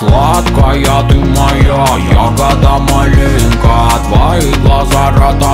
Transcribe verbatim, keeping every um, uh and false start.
Сладкая ты моя ягода малинка, твои глаза рота